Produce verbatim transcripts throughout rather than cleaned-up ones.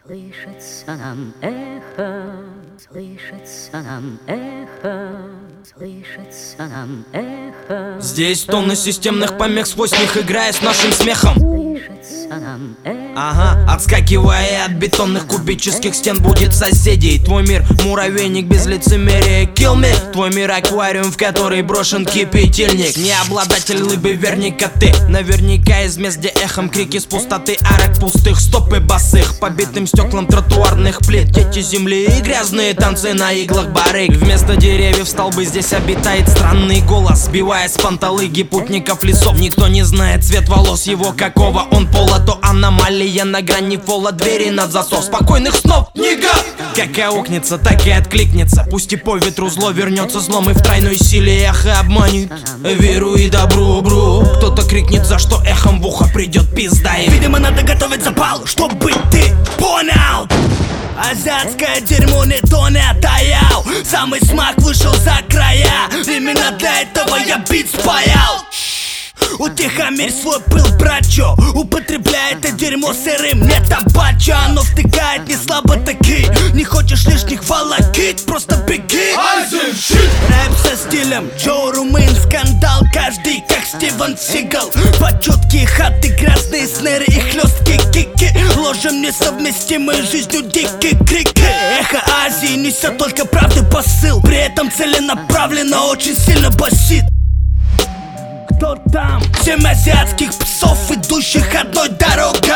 Слышится нам эхо, слышится нам эхо, слышится нам эхо. Здесь тонны системных помех сквозь них, играя с нашим смехом. Слышится нам эхо. Ага, отскакивая от бетонных кубических стен, будет соседей. Твой мир муравейник без лицемерия, kill me. Твой мир аквариум, в который брошен кипятильник. Не обладатель лыбы, верника ты. Наверняка из мест, где эхом крики с пустоты арок пустых, стопы босых, побитым стеклом тротуарных плит. Дети земли и грязные танцы на иглах барыг. Вместо деревьев столбы, здесь обитает странный голос, сбивая с панталыги путников лесов. Никто не знает цвет волос его, какого он пола. То аномалия на грани фола, двери на засов. Спокойных снов, нига! Как аукнется, так и откликнется. Пусть и по ветру зло вернется злом, и в тройной силе эхо обманет веру и добру, бру. Кто-то крикнет, за что эхом в ухо придет пизда им. Видимо, надо готовить запал, чтобы ты понял. Азиатское дерьмо не тонет, а я самый смак вышел за края. Именно для этого я бит спаял. Утихомирь свой пыл, братчо. Употребляй это дерьмо сырым, не табачо. Оно втыкает не слабо таки. Не хочешь лишних волокит, просто беги. Рэп со стилем Джо Румын, скандал каждый, как Стивен Сигал. Почетки, хаты, грязные снеры и хлесткие кики. Ложем несовместимые с жизнью дикие крики. Эхо Азии несет только правды посыл, при этом целенаправленно очень сильно басит. Кто там? Семь азиатских псов, идущих одной дорогой.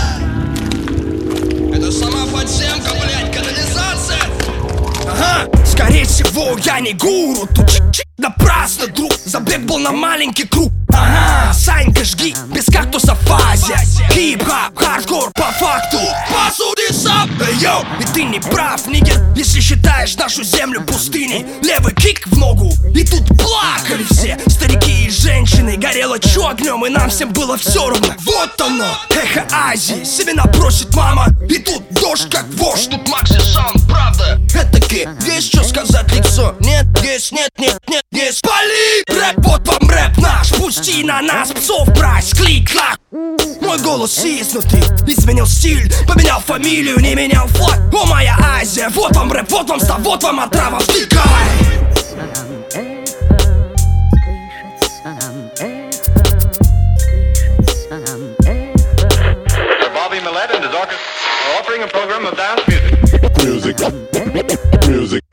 Это сама подземка, блять, канализация. Ага, скорее всего, я не гуру. Тут чик-чик напрасно, друг. Забег был на маленький круг. Ага, Санька, жги, без кактуса фазия. Хип-хап, хардкор по факту. Посуди сам. Эй, йоу, и ты не прав, нигер, если считаешь нашу землю пустыней. Левый кик в ногу, и тут плакали все. Старики и женщины, горело чё огнем, и нам всем было все равно. Вот оно, эхо Азии, семена бросит мама. И тут дождь как вождь. Тут Макси Саунд, правда. Этаки, есть что сказать лицо? Нет, есть, нет, нет, нет, есть. Пали! Рэп, вот вам рэп наш. Пусти на нас псов брать, клик-клак. Мой голос изнутри изменил стиль, поменял фамилию, не менял флаг. О, моя Азия, вот вам рэп, вот вам став, вот вам отрава, втыкай. Bobby Millett and his orchestra are offering a program of dance music. Music. Music.